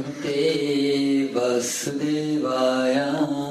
Bhagavate Vasudevaya.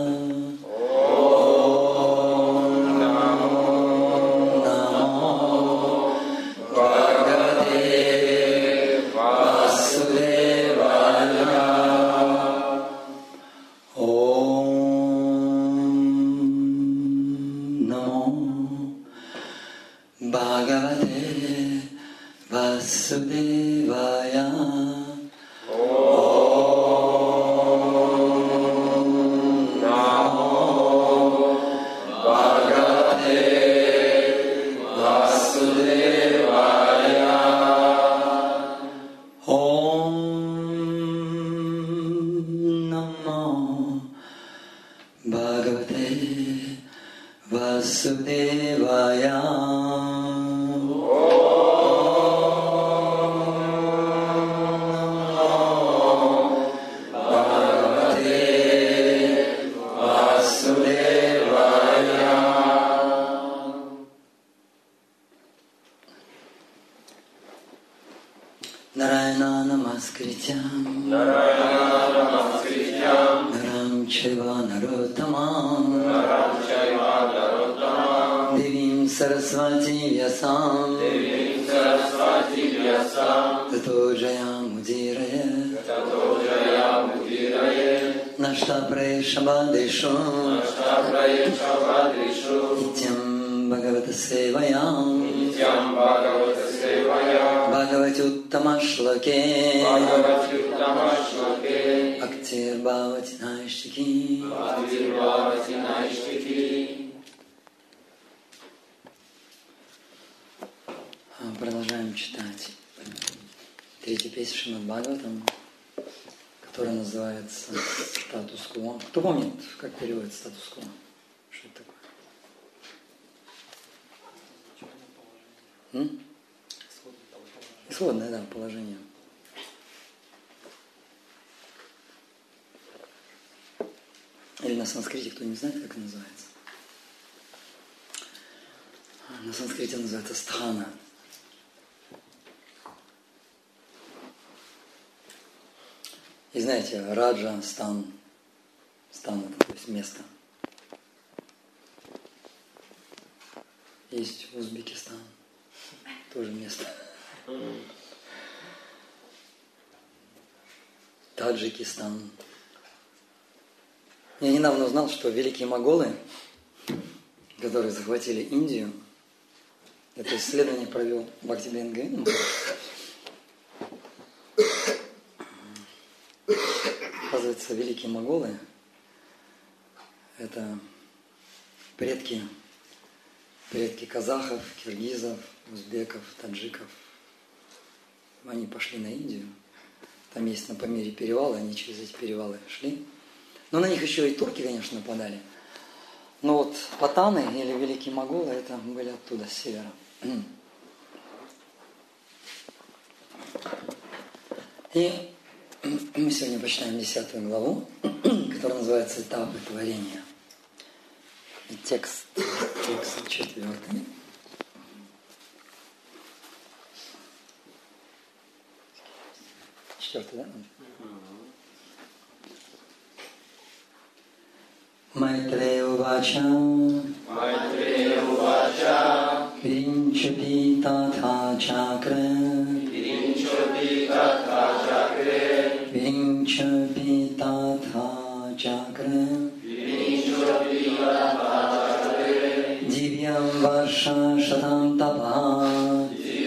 Продолжаем читать третью песню Шримад Бхагаватам, которая называется «Статус-кво». Кто помнит, как переводится «статус-кво»? Что это такое? Исходное, да, положение. Или на санскрите, кто не знает, как это называется. На санскрите называется стхана. И знаете, раджа, стан это, то есть место. Есть Узбекистан, тоже место. Таджикистан. Я недавно узнал, что великие моголы, которые захватили Индию, это исследование провел Бхактивинода Говинда. Оказывается, великие моголы – это предки казахов, киргизов, узбеков, таджиков. Они пошли на Индию. Там есть на Памире перевалы, они через эти перевалы шли. Но на них еще и турки, конечно, нападали. Но вот патаны или великие моголы – это были оттуда, с севера. И мы сегодня почитаем 10 главу, которая называется «Этапы творения». И текст 4. Четвертый, да? Майтрея Увача Виринчапи Татха Чакре Виринчапи Татха Чакре Дивьям Варша Шатам Тапа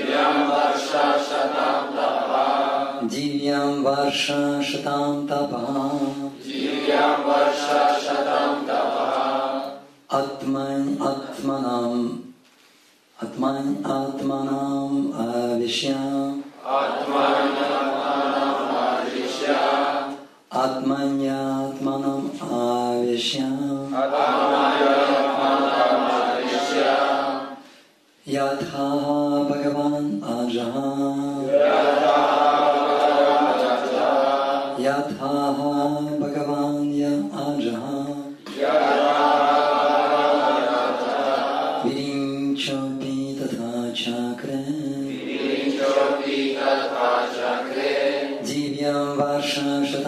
Дивьям Варша Шатам Тапа Атманам Авишьям Атманьятманам Авишьям Ятха Бхагаван Аджа Ятха Бхагаван Я Аджа Virinchopi Tatha Chakre Divyam Varsha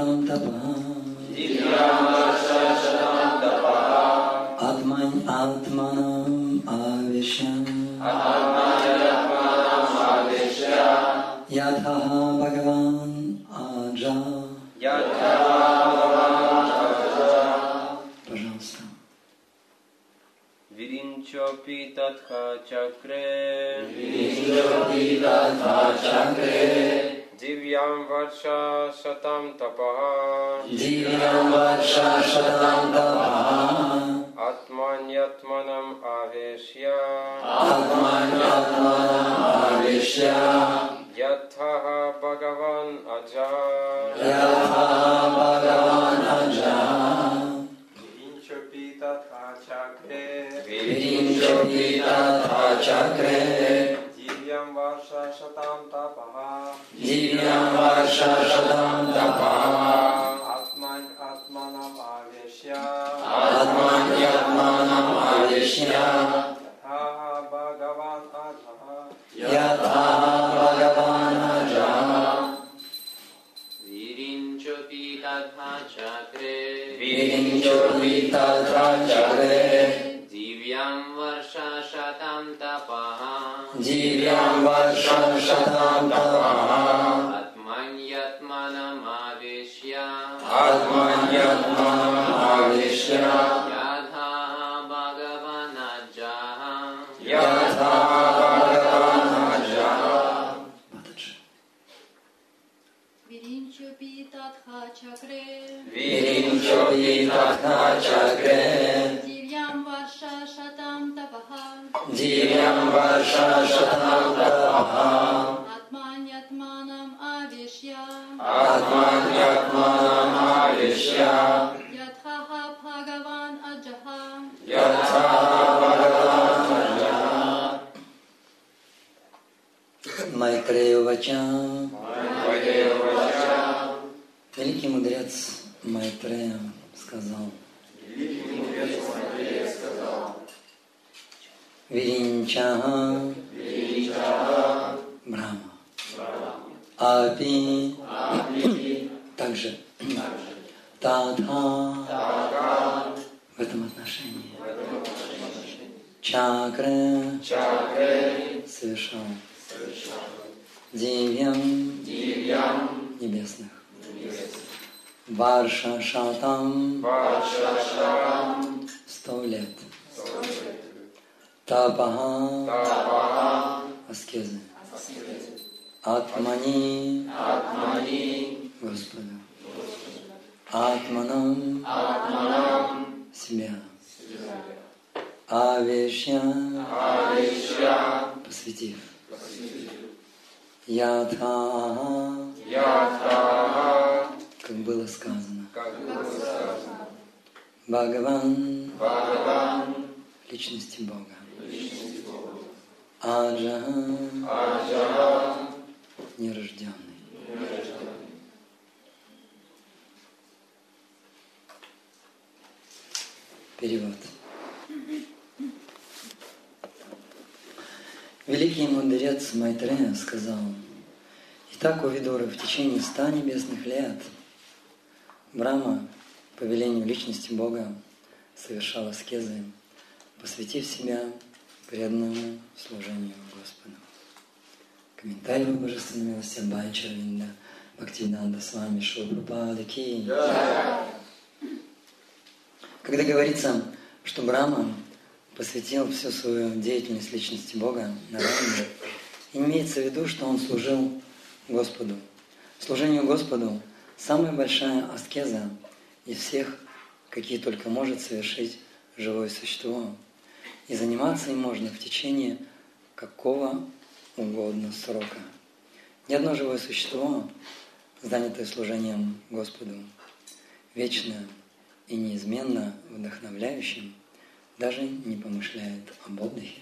Ятха Бхагаван Аджа. Пожалуйста. Виринчопи татха чакре. Дивьям варша шатам тапаха. Атманьятманам авешья. Ятха Бхагаван Аджа. Виринчопи татха чакре. Дивьям варша шатам тапаха. Атманьятманам авешья. Ятха Бхагаван Аджа. Virinchopi tatha chakre. Divyam varsha shatam tapaha. Atmanyatmanam aveshya. Yatha Bhagavan Ajaha. Virinchopi tatha chakre. Divyam varsha shatam tapaha. Atmanyatmanam aveshya. Yatha Bhagavan Ajaha. Майтрея Вача. Великий мудрец Майтрея сказал. Виринчаха Брахма. Апи также Татха в этом отношении. Чакры совершал. Дивьям небесных. Варша Шатам 100 лет. Тапаха аскезы. Атмани Господу. Атманам себя. Авешья посвятив. Ятха как было сказано. Бхагаван личности Бога. Аджа нерожденный. Перевод. Великий мудрец Майтрея сказал: «Итак, о видуры, в течение 100 небесных лет Брахма по велению личности Бога совершал аскезы, посвятив себя преданному служению Господу». Комментарий в Божественной милости Абхай Чарвинда Бхактивиданта Свами Шрила Прабхупады Ки. Когда говорится, что Брахма посвятил всю свою деятельность личности Бога Нараяне, имеется в виду, что он служил Господу. Служению Господу – самая большая аскеза из всех, какие только может совершить живое существо. И заниматься им можно в течение какого угодно срока. Ни одно живое существо, занятое служением Господу, вечно и неизменно вдохновляющим, даже не помышляет об отдыхе.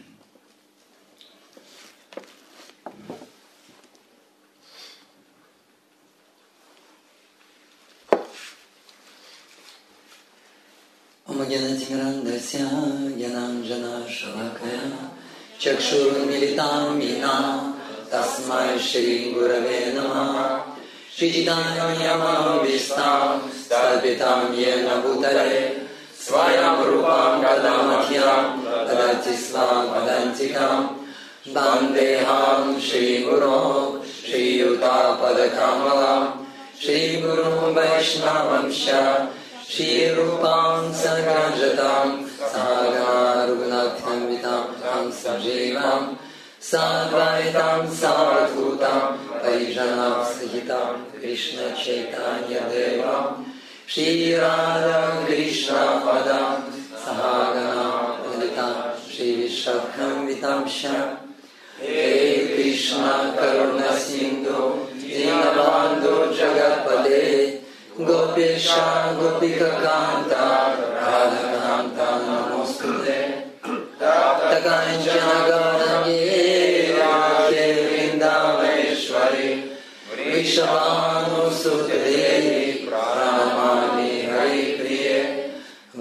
Омагенатимирандася янанджана шалакая чакшурмилитам мина тасмай шри гураве намah шичитаньямам вистам стапитам йена бутаре сваям рупам гадаматьям тадати свам падантикам бандехам шри гуро Shri Yuta Padakamalam, Shri Guru Vaishnavamsha, Shri Rupam Sagrajatam, Sagana Rughunatham Vitam Tam Sajivam, Sadvaitam Savadhutam, Parijanam Sahitam, Krishna Chaitanya Devam, Shri Radha Krishna Padam, Sahagana Lalitam, Shri Vishakam Vitamsha, Hey Krishna Karuna Sindhu, Dinabandhu Jagatpade, Gopesha Gopika Kanta, Radha Kanta Namostute, Tapta Kanchana Gauranga Radhe Vrindaveshwari, Vrishabhanu Sute Pranamami Hari Priye,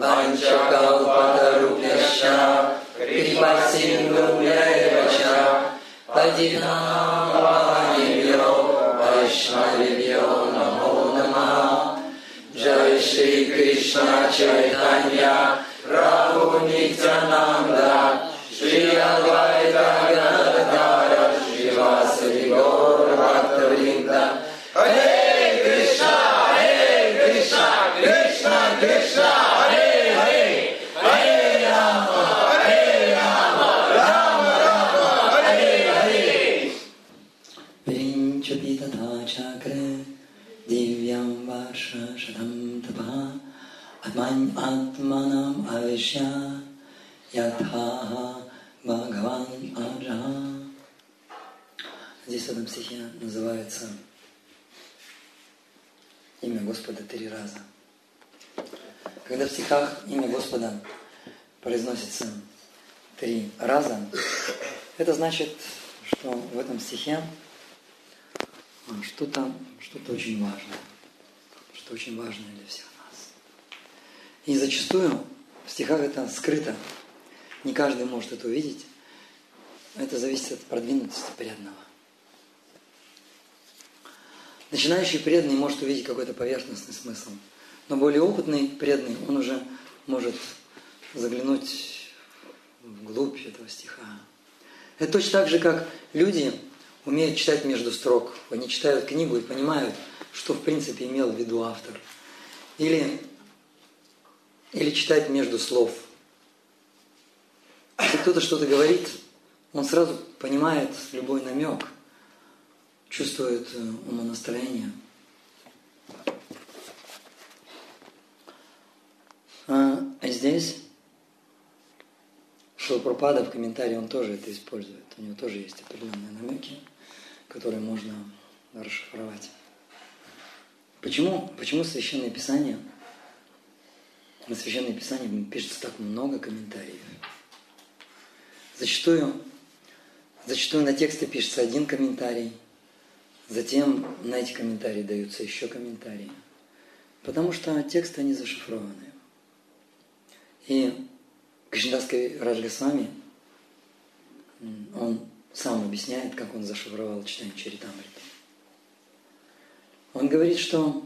Vanchakalpatarupyasya Kripa Sindhu Vyayacha, Padinam Vahanibhyo Vaishnavibhyo Namo Namaha. Jai Shri Krishna Chaitanya Prabhu Nityananda, Shri Advaita Gadadhara Srivasadi Gaura Bhaktavrinda. Hare Krishna, Krishna Krishna, Hare Hare, Hare Rama, Rama Rama, Hare Hare. Vinchapi tatha chakre divyam varsha shadam tapah atmanam avishya yatha bhagavan ajaha. Здесь в этом стихе называется имя Господа 3 раза. Когда в стихах имя Господа произносится 3 раза, это значит, что в этом стихе что-то очень важное, что очень важное для всех нас. И зачастую в стихах это скрыто. Не каждый может это увидеть. Это зависит от продвинутости преданного. Начинающий преданный может увидеть какой-то поверхностный смысл, но более опытный преданный, он уже может заглянуть вглубь этого стиха. Это точно так же, как люди умеют читать между строк. Они читают книгу и понимают, что в принципе имел в виду автор. Или читать между слов. Если кто-то что-то говорит, он сразу понимает любой намек, чувствует умонастроение. А здесь Шрила Прабхупада в комментарии он тоже это использует. У него тоже есть определенные намеки, которые можно расшифровать. Почему Священное Писание, на Священное Писание пишется так много комментариев? Зачастую на тексты пишется один комментарий, затем на эти комментарии даются еще комментарии. Потому что тексты, они зашифрованы. И Кришнадас Кавираджа Госвами, он сам объясняет, как он зашифровал читание Чаритамриты. Он говорит, что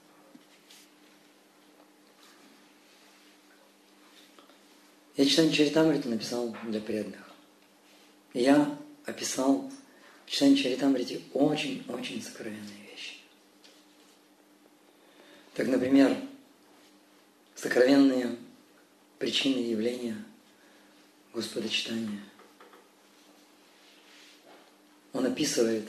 я читание Чаритамриту написал для преданных. И я описал в читании Чаритамрите очень-очень сокровенные вещи. Так, например, сокровенные причины явления Господа читания. Он описывает,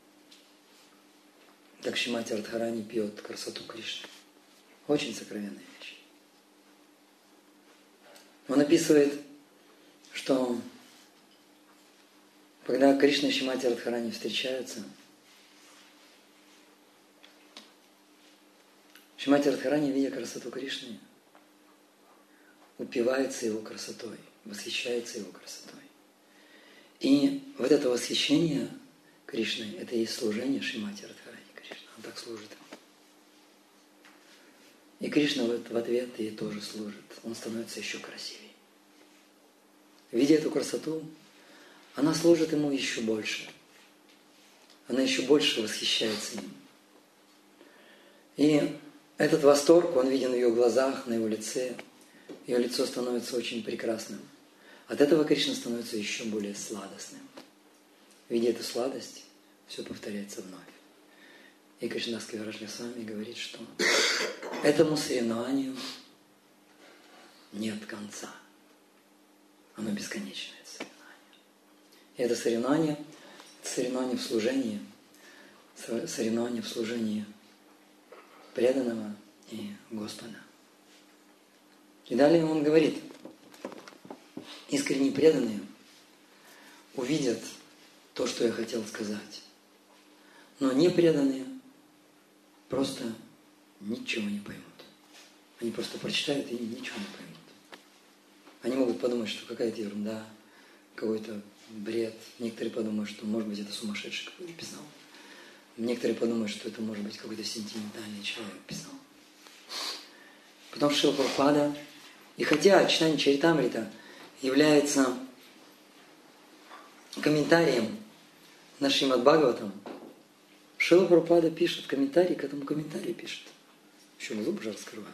как Шримати Радхарани пьет красоту Кришны. Очень сокровенная вещь. Он описывает, что когда Кришна и Шримати Радхарани встречаются, Шримати Радхарани, видя красоту Кришны, упивается его красотой, восхищается его красотой. И вот это восхищение Кришной, это и есть служение Шримати Радхарани Кришны. Он так служит ему. И Кришна в ответ ей тоже служит. Он становится еще красивее. Видя эту красоту, она служит ему еще больше. Она еще больше восхищается им. И этот восторг, он виден в ее глазах, на его лице. Ее лицо становится очень прекрасным. От этого Кришна становится еще более сладостным. Видя эту сладость, все повторяется вновь. И Кришнадас Кавирадж Госвами говорит, что этому соревнованию нет конца. Оно бесконечное, это соревнование. И это соревнование в служении, соревнование в служении преданного и Господа. И далее он говорит, искренне преданные увидят то, что я хотел сказать. Но непреданные просто ничего не поймут. Они просто прочитают и ничего не поймут. Они могут подумать, что какая-то ерунда, какой-то бред. Некоторые подумают, что, может быть, это сумасшедший какой-то писал. Некоторые подумают, что это, может быть, какой-то сентиментальный человек писал. Потом Шрила Прабхупада, и хотя читание Чаритамрита является комментарием на Шримад Бхагаватам, Шрила Прабхупада пишет комментарий, к этому комментарию пишет. Еще глубже раскрывает.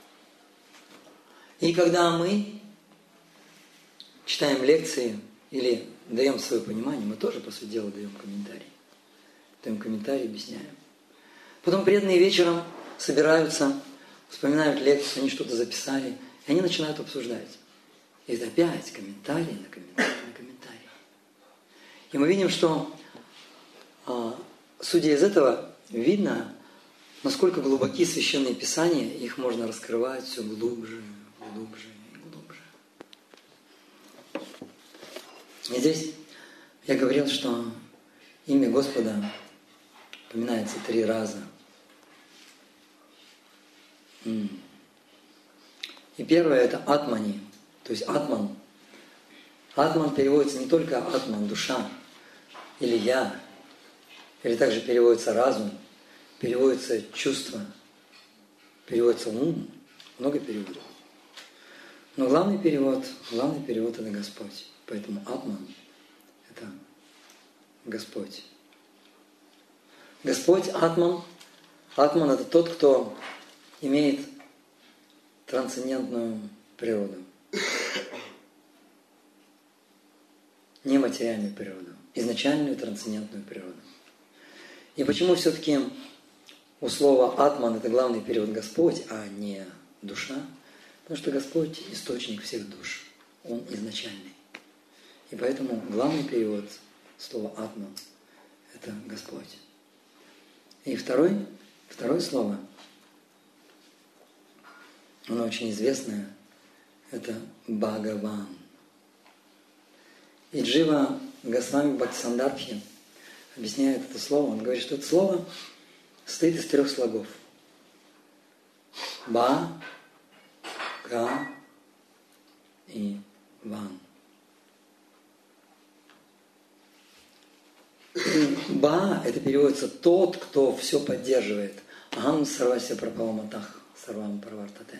И когда мы читаем лекции или даем свое понимание, мы тоже, по сути дела, даем комментарий. Даем комментарий, объясняем. Потом преданные вечером собираются, вспоминают лекцию, они что-то записали, и они начинают обсуждать. И это опять комментарий на комментарий на комментарий. И мы видим, что, судя из этого, видно, насколько глубоки священные писания, их можно раскрывать все глубже, глубже и глубже. И здесь я говорил, что имя Господа упоминается 3 раза. И первое это Атмани, то есть Атман. Атман переводится не только Атман, душа, или я, или также переводится разум, переводится чувство, переводится ум, много переводов. Но главный перевод это Господь. Поэтому Атман – это Господь. Господь Атман. Атман – это тот, кто имеет трансцендентную природу. Нематериальную природу. Изначальную трансцендентную природу. И почему все-таки у слова «атман» это главный перевод «Господь», а не «душа»? Потому что Господь – источник всех душ. Он изначальный. И поэтому главный перевод слова «атман» – это Господь. И второе слово, оно очень известное, это Бхагаван. И Джива Госвами Бхактисандарбхи объясняет это слово. Он говорит, что это слово состоит из 3 слогов. Ба, Га и Ван. И Ба – это переводится тот, кто все поддерживает. Ахам сарвася прапаваматах сарвам парвартате.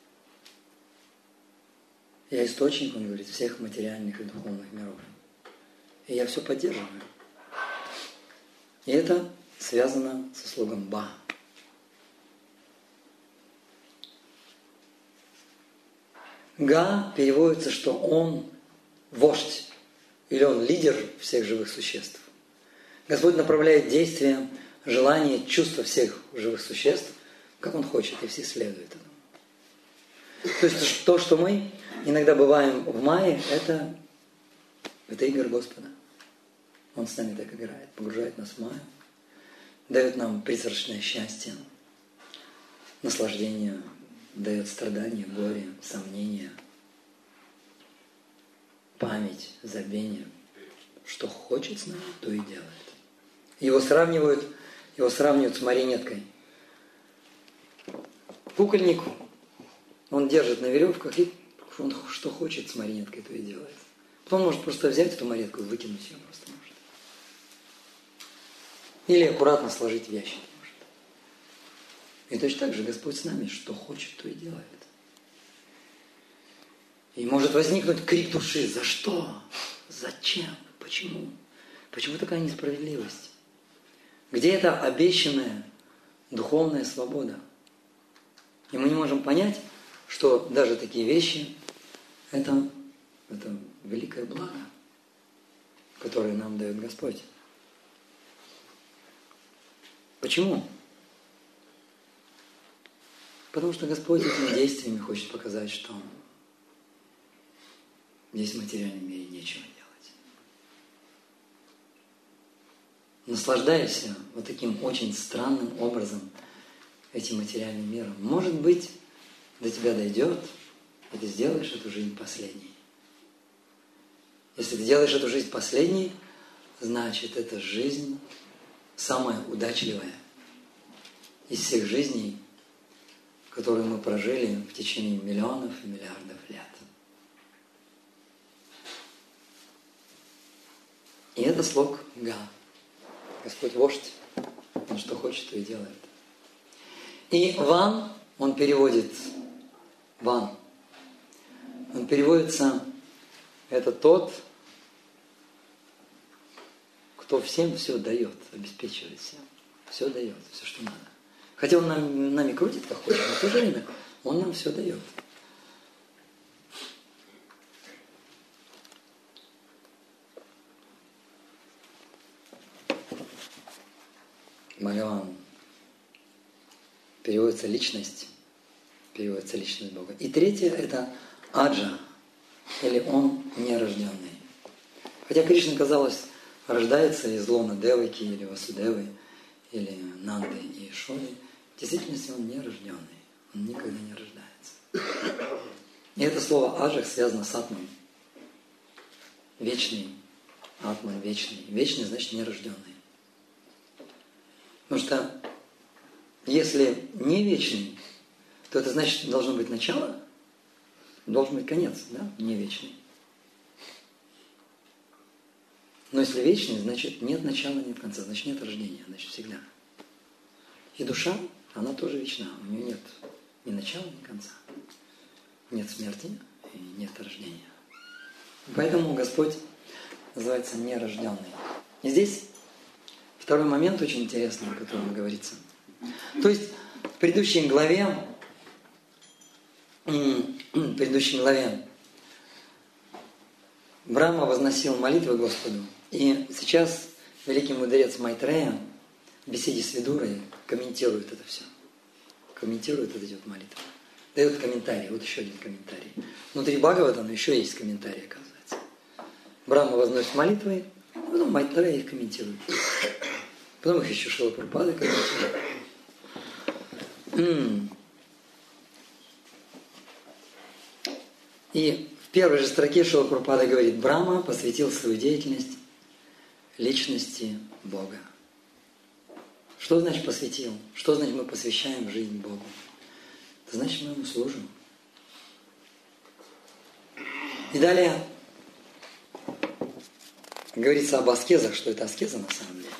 Я источник, он говорит, всех материальных и духовных миров. И я все поддерживаю. И это связано со слогом Ба. Га переводится, что он вождь, или он лидер всех живых существ. Господь направляет действия, желания, чувства всех живых существ, как он хочет, и все следуют этому. То есть то, что мы иногда бываем в мае, это игры Господа. Он с нами так играет, погружает нас в маю, дает нам призрачное счастье, наслаждение, дает страдания, горе, сомнения, память, забвение. Что хочет с нами, то и делает. Его сравнивают с марионеткой. Кукольник, он держит на веревках, и он что хочет с марионеткой, то и делает. Потом может просто взять эту марионетку и выкинуть ее просто может. Или аккуратно сложить в ящик может. И точно так же Господь с нами, что хочет, то и делает. И может возникнуть крик души: за что? Зачем? Почему? Почему такая несправедливость? Где эта обещанная духовная свобода? И мы не можем понять, что даже такие вещи – это великое благо, которое нам дает Господь. Почему? Потому что Господь этими действиями хочет показать, что здесь в материальном мире нечего делать. Наслаждайся вот таким очень странным образом этим материальным миром. Может быть, до тебя дойдет, и ты сделаешь эту жизнь последней. Если ты делаешь эту жизнь последней, значит, эта жизнь самая удачливая из всех жизней, которые мы прожили в течение миллионов и миллиардов лет. И это слог Га. Господь вождь, Он что хочет, то и делает. И Ван, он переводит, Ван, он переводится, это тот, кто всем все дает, обеспечивает всем. Все дает, все, что надо. Хотя он нами крутит, как хочет, но в то же время он нам все дает. Бхагаван переводится личность Бога. И третье это Аджа, или он нерожденный. Хотя Кришна, казалось, рождается из лона Деваки или Васудевы, или Нанды и Ишоды. В действительности он нерожденный, он никогда не рождается. И это слово Аджах связано с Атман. Вечный, Атман вечный. Вечный значит нерожденный. Потому что если не вечный, то это значит, должно быть начало, должен быть конец, да, не вечный. Но если вечный, значит нет начала, нет конца, значит нет рождения, значит всегда. И душа, она тоже вечна, у нее нет ни начала, ни конца. Нет смерти и нет рождения. Поэтому Господь называется нерожденный. И здесь второй момент очень интересный, о котором говорится. То есть в предыдущей главе Брахма возносил молитвы Господу. И сейчас великий мудрец Майтрея в беседе с Видурой комментирует это все. Комментирует эти вот молитвы. Дает комментарий. Вот еще один комментарий. Внутри Бхагаватана еще есть комментарий, оказывается. Брахма возносит молитвы, а потом Майтрея их комментирует. Потом их еще Шрила Прабхупада комментирует. И в первой же строке Шрила Прабхупада говорит: Брахма посвятил свою деятельность личности Бога. Что значит посвятил? Что значит мы посвящаем жизнь Богу? Это значит мы Ему служим. И далее говорится об аскезах, что это аскеза на самом деле.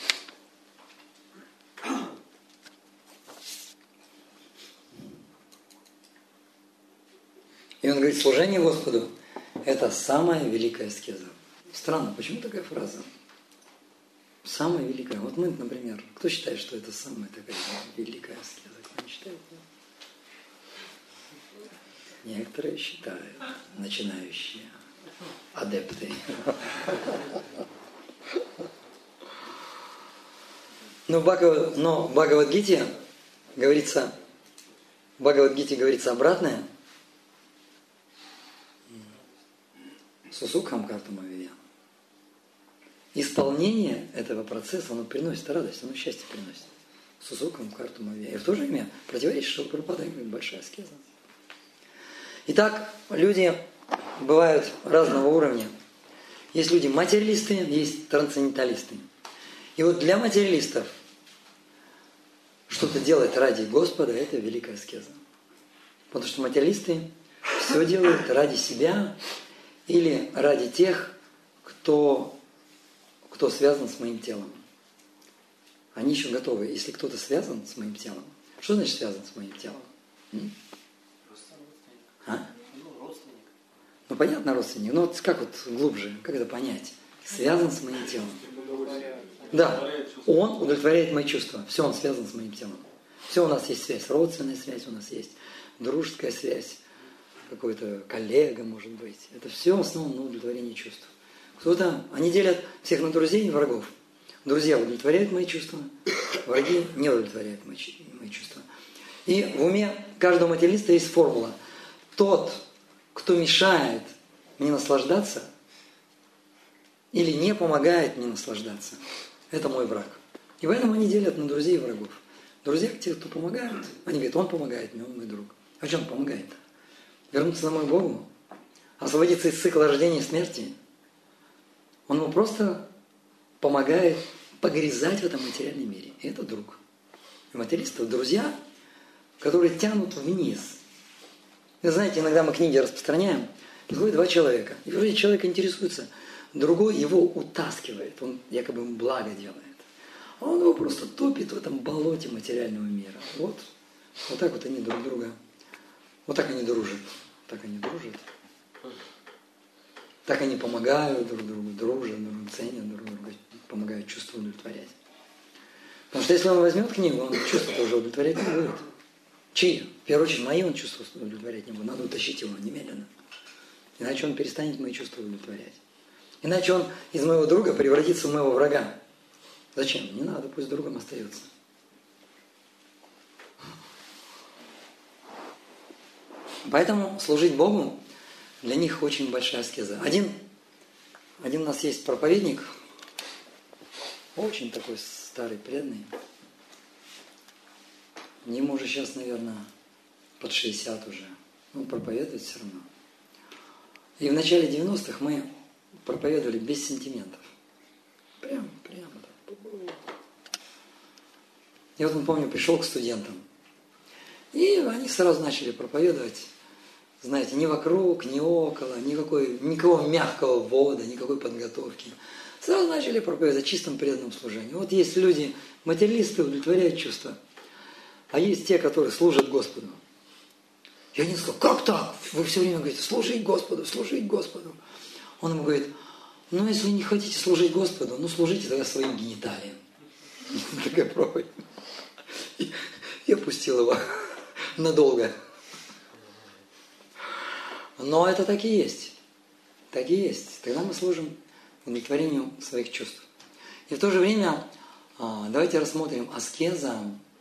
И он говорит, служение Господу – это самая великая аскеза. Странно, почему такая фраза? Самая великая. Вот мы, например, кто считает, что это самая такая великая аскеза? Кто не считает? Некоторые считают, начинающие, адепты. Но в Бхагавад-гите говорится обратное. Сусукхам картамавия. Исполнение этого процесса, оно приносит радость, оно счастье приносит. Сусукхам картамавия. И в то же время противоречит, что Прабхупада говорит, большая аскеза. Итак, люди бывают разного уровня. Есть люди материалисты, есть трансценденталисты. И вот для материалистов что-то делать ради Господа – это великая аскеза. Потому что материалисты все делают ради себя или ради тех, кто связан с моим телом. Они еще готовы. Если кто-то связан с моим телом, что значит связан с моим телом? Родственник. Ну, понятно, родственник. Но вот как вот глубже, как это понять? Связан с моим телом. Да, он удовлетворяет мои чувства. Все, он связан с моим телом. Все, у нас есть связь, родственная связь у нас есть, дружеская связь, какой-то коллега, может быть. Это все основано на удовлетворении чувств. Кто-то, они делят всех на друзей и врагов. Друзья удовлетворяют мои чувства, Враги не удовлетворяют мои чувства. И в уме каждого материалиста есть формула. Тот, кто мешает мне наслаждаться или не помогает мне наслаждаться, это мой враг. И поэтому они делят на друзей и врагов. Друзья – те, кто помогают. Они говорят, он помогает мне, он мой друг. А что он помогает? Вернуться домой к Богу? Освободиться из цикла рождения и смерти? Он ему просто помогает погрязать в этом материальном мире. И это друг. И материалисты – друзья, которые тянут вниз. Вы знаете, иногда мы книги распространяем, приходят два человека. И вроде человек интересуется, другой его утаскивает, он якобы ему благо делает. А он его просто топит в этом болоте материального мира. Вот так вот они друг друга, вот так они дружат. Так они дружат. Так они помогают друг другу, дружат, друг друга, ценят друг друга, помогают чувства удовлетворять. Потому что если он возьмет книгу, он чувства уже удовлетворять не будет. Чьи? В первую очередь, мои он чувства удовлетворять не будет. Надо утащить его немедленно. Иначе он перестанет мои чувства удовлетворять. Иначе он из моего друга превратится в моего врага. Зачем? Не надо, пусть другом остается. Поэтому служить Богу для них очень большая аскеза. Один у нас есть проповедник, очень такой старый, преданный. Ему уже сейчас, наверное, под 60 уже. Он проповедует все равно. И в начале 90-х мы проповедовали без сентиментов. Прямо так. И вот он, помню, пришел к студентам. И они сразу начали проповедовать. Знаете, ни вокруг, ни около, никакого мягкого ввода, никакой подготовки. Сразу начали проповедовать о чистом преданном служении. Вот есть люди, материалисты, удовлетворяют чувства. А есть те, которые служат Господу. И они сказали, как так? Вы все время говорите, служить Господу, служить Господу. Он ему говорит, ну если не хотите служить Господу, ну служите тогда своим гениталиям. Такая проповедь. И опустил его надолго. Но это так и есть. Так и есть. Тогда мы служим удовлетворению своих чувств. И в то же время давайте рассмотрим аскеза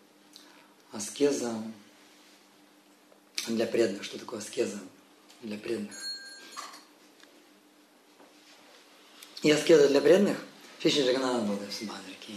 для преданных. Что такое аскеза для преданных? И аскеза для преданных Шри Джаганнатха Балтамари Субхадри.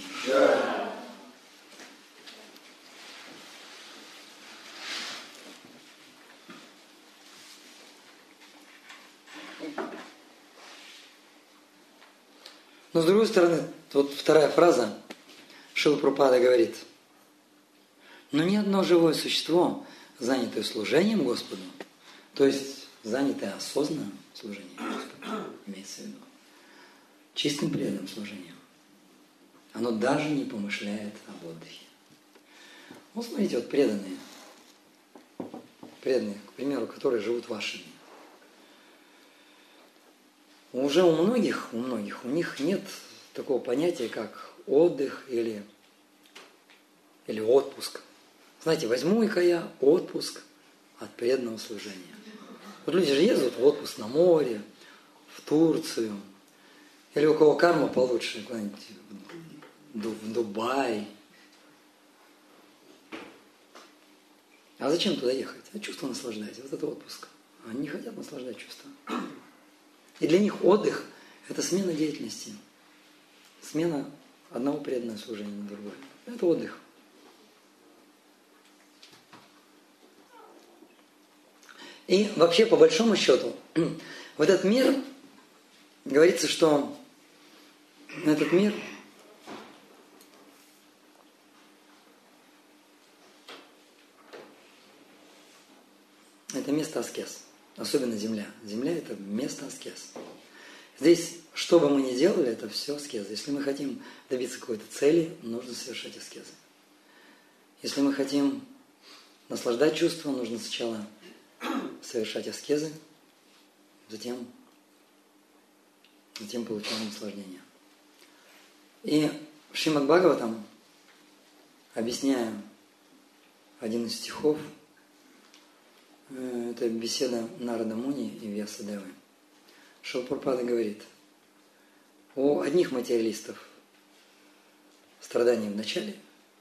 Но с другой стороны, вот вторая фраза, Шрила Прабхупада говорит, но ни одно живое существо, занятое служением Господу, то есть занятое осознанным служением Господу, имеется в виду, чистым преданным служением, оно даже не помышляет об отдыхе. Вот смотрите, вот преданные, к примеру, которые живут в ашраме. Уже у многих у них нет такого понятия, как отдых или отпуск. Знаете, возьму-ка я отпуск от преданного служения. Вот люди же ездят в отпуск на море, в Турцию, или у кого карма получше, куда-нибудь в Дубай. А зачем туда ехать? А чувство наслаждать, вот это отпуск. Они не хотят наслаждать чувства. И для них отдых – это смена деятельности. Смена одного преданного служения на другое. Это отдых. И вообще, по большому счету, в этот мир, говорится, что этот мир – это место аскез. Особенно земля. Земля – это место аскез. Здесь, что бы мы ни делали, это все аскезы. Если мы хотим добиться какой-то цели, нужно совершать аскезы. Если мы хотим наслаждать чувства, нужно сначала совершать аскезы, затем получаем наслаждение. И в Шримад Бхагаватам, объясняя один из стихов, это беседа Нарада Муни и Вьясадевы. Шрила Прабхупада говорит, у одних материалистов страдания в начале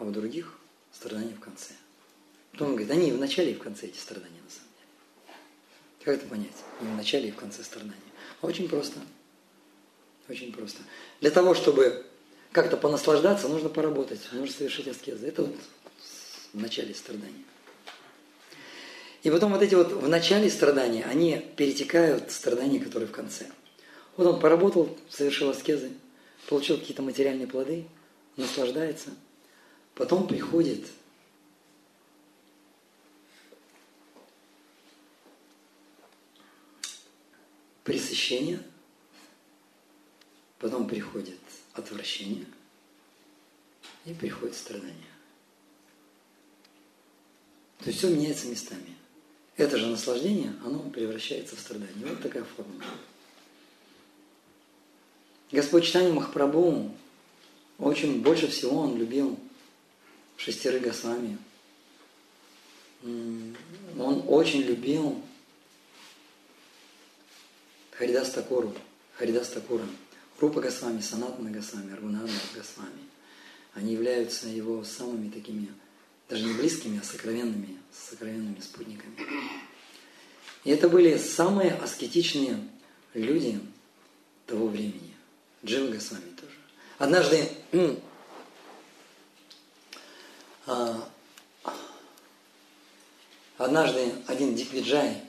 а у других страдания в конце. Потом он говорит, они и в начале, и в конце эти страдания на самом деле. Как это понять? И в начале, и в конце страдания. Очень просто. Очень просто. Для того, чтобы как-то понаслаждаться, нужно поработать, нужно совершить аскезы. Это вот в начале страдания. И потом вот эти вот в начале страдания, они перетекают в страдания, которые в конце. Вот он поработал, совершил аскезы, получил какие-то материальные плоды, наслаждается. Потом приходит пресыщение, потом приходит отвращение и приходит страдание. То есть все меняется местами. Это же наслаждение, оно превращается в страдание. Вот такая формула. Господь Чайтанья Махапрабху очень больше всего он любил 6 Госвами. Он очень любил Харидас Такуру, Рупа Госвами, Санатана Госвами, Рагунатана Госвами. Они являются его самыми такими, даже не близкими, а сокровенными спутниками. И это были самые аскетичные люди того времени. Джива Госвами тоже. Однажды один Диквиджай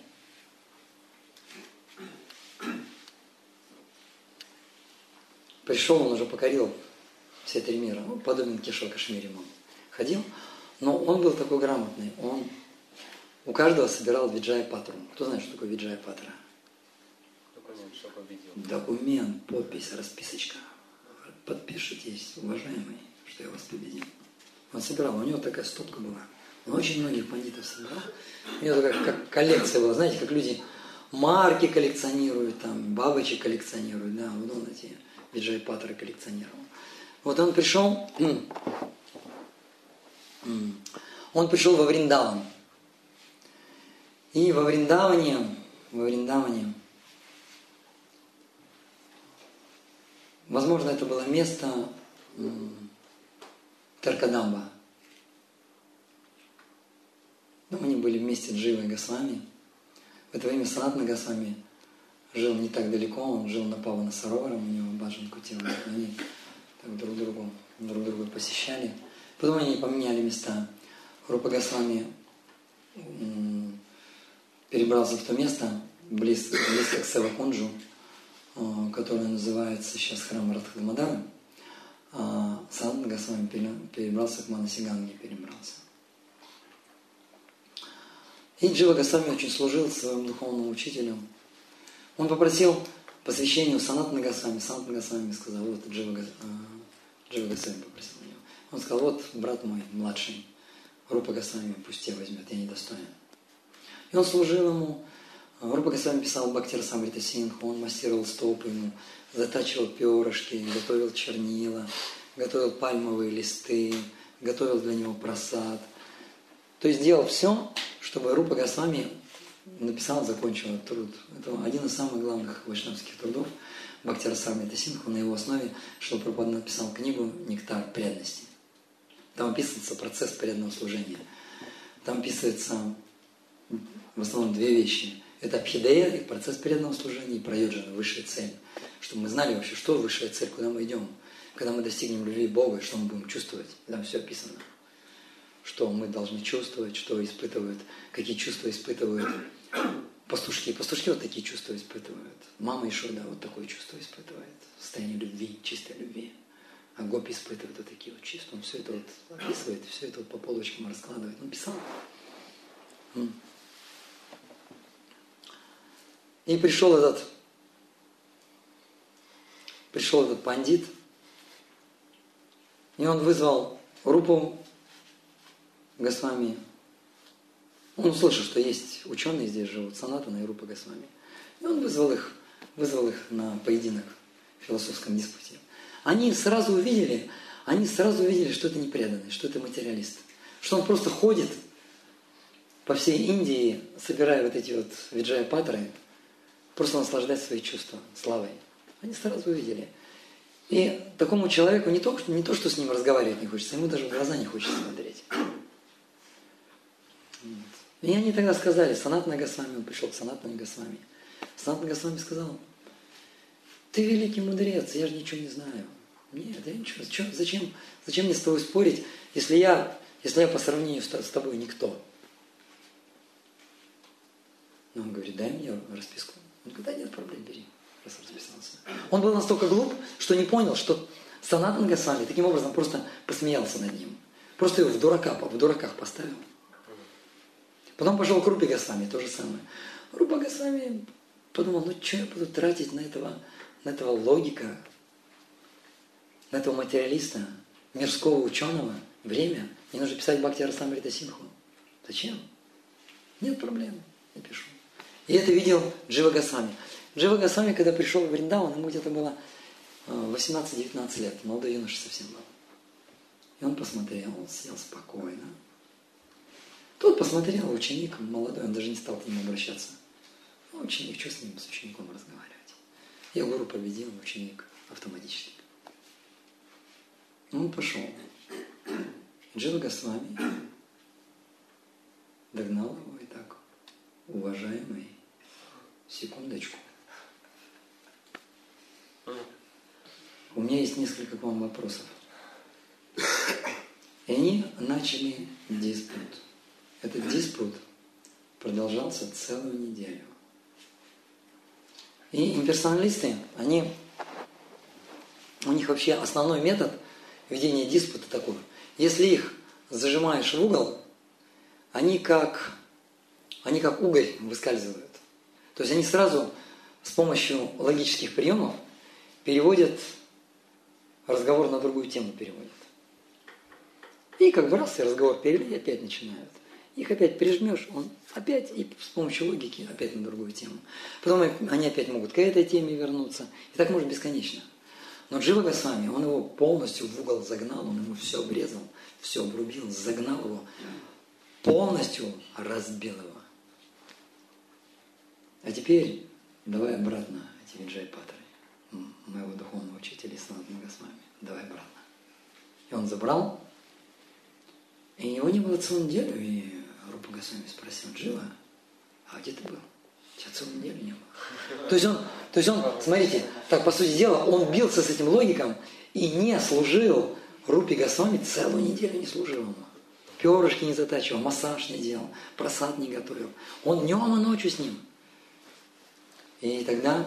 пришел, он уже покорил все 3 мира, подобен Кешава Кашмири он ходил, но он был такой грамотный, он у каждого собирал Виджая Патру. Кто знает, что такое Виджая Патра? Документ, что победил. Документ, подпись, расписочка. Подпишитесь, уважаемый, что я вас победил. Он собирал, у него такая стопка была. Он очень многих бандитов собирал. У него такая как коллекция была, знаете, как люди марки коллекционируют, там, бабочек коллекционируют, да, вот он эти Виджай Патры коллекционировал. Вот он пришел во Вриндаван. И во Вриндаване, возможно, это было место Таркадамба. Они были вместе с Дживой Госвами. В это время Санатана Госвами жил не так далеко, он жил на Павана Саровара, у него баджан кутил. Они так друг друга посещали. Потом они поменяли места. Рупа Госвами перебрался в то место, близко к Севакунджу, которое называется сейчас храм Радхадамадара. А Санатана Госвами перебрался к Манасиганге, И Джива Госвами очень служил своему духовному учителю. Он попросил посвящения у Санатана Госвами. Санатана Госвами сказал, вот Джива Госвами попросил у него. Он сказал, вот брат мой младший, Рупа Госвами, пусть тебя возьмет, я недостоин. И он служил ему. Рупа Госвами писал Бхактирасамрита Синху, он массировал стопы ему, затачивал перышки, готовил чернила, готовил пальмовые листы, готовил для него прасад. То есть делал все, чтобы Рупа Госвами написал, закончил этот труд. Это один из самых главных вайшнавских трудов Бхактирасамрита Синху. На его основе Шрила Прабхупада написал книгу «Нектар преданности». Там описывается процесс преданного служения. Там описывается в основном 2 вещи. Это Абхидея, и процесс преданного служения, и Прайоджана, высшая цель. Чтобы мы знали вообще, что высшая цель, куда мы идем. Когда мы достигнем любви Бога, что мы будем чувствовать. Там все описано. Что мы должны чувствовать, что испытывают, какие чувства испытывают пастушки. Пастушки вот такие чувства испытывают. Мама Ишода вот такое чувство испытывает. Состояние любви, чистой любви. А Гопи испытывает вот такие вот чувства. Он все это вот описывает, все это вот по полочкам раскладывает. Он писал. И пришел этот пандит, и он вызвал Рупу Госвами. Он услышал, что есть ученые здесь живут, Санатана и Рупа Госвами. И он вызвал их на поединок в философском диспуте. Они сразу увидели, что это не преданный, что это материалист. Что он просто ходит по всей Индии, собирая вот эти вот виджая-патры, просто наслаждать свои чувства славой. Они сразу увидели. И такому человеку не то, что с ним разговаривать не хочется, ему даже в глаза не хочется смотреть. И они тогда сказали, Санатана Госвами, он пришел к Санатане Госвами. Санатана Госвами сказал, ты великий мудрец, я же ничего не знаю. Нет, я ничего. Зачем мне с тобой спорить, если я по сравнению с тобой никто? Но он говорит, дай мне расписку. Он говорит, да нет проблем, бери, раз расписался. Он был настолько глуп, что не понял, что Санатана Госвами таким образом просто посмеялся над ним. Просто его в дураках поставил. Потом пошел к Рупе Госвами, то же самое. Рупа Госвами подумал, ну что я буду тратить на этого логика, на этого материалиста, мирского ученого время. Мне нужно писать Бхакти Расамрита Синху. Зачем? Нет проблем, я пишу. И это видел Джива Госвами. Джива Госвами, когда пришел в Вриндаван, ему где-то было 18-19 лет, молодой юноша совсем был. И он посмотрел, он сел спокойно. Тот посмотрел, ученик молодой, он даже не стал к нему обращаться. Ну, ученик, что с ним, с учеником разговаривать? Я гуру победил, ученик автоматически. Он пошел. Джива Госвами догнал его и так, уважаемый, секундочку. У меня есть несколько к вам вопросов. И они начали диспут. Этот диспут продолжался целую неделю. И имперсоналисты, у них вообще основной метод ведения диспута такой. Если их зажимаешь в угол, они как угорь выскальзывают. То есть они сразу с помощью логических приемов переводят разговор на другую тему переводят. И как бы раз, и разговор перевели, и опять начинают. Их опять прижмешь, он опять, и с помощью логики опять на другую тему. Потом они опять могут к этой теме вернуться. И так может бесконечно. Но Джива Госвами, он его полностью в угол загнал, он ему все обрезал, все обрубил, загнал его, полностью разбил его. А теперь давай обратно эти Виджай-патры моего духовного учителя Санатана Госвами. Давай обратно. И он забрал, и его не было целую неделю, и Рупа Госвами спросил, Джива, а где ты был? Тебя целую неделю не было. То есть он, смотрите, так по сути дела, он бился с этим логиком и не служил Рупе Госвами, целую неделю не служил ему. Перышки не затачивал, массаж не делал, просад не готовил. Он днем и ночью с ним. И тогда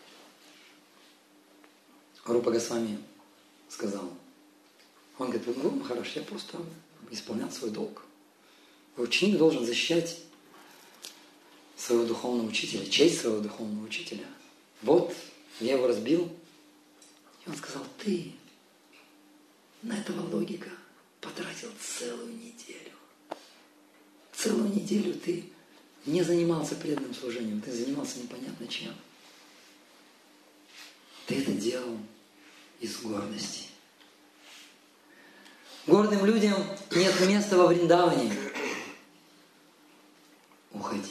Рупа Госвами сказал, он говорит, Гуру Махарадж, я просто исполнял свой долг. Ученик должен защищать своего духовного учителя, честь своего духовного учителя. Вот, я его разбил. И он сказал, ты на этого логика потратил целую неделю. Целую неделю ты не занимался преданным служением, ты занимался непонятно чем. Ты это делал из гордости. Гордым людям нет места во Вриндаване. Уходи.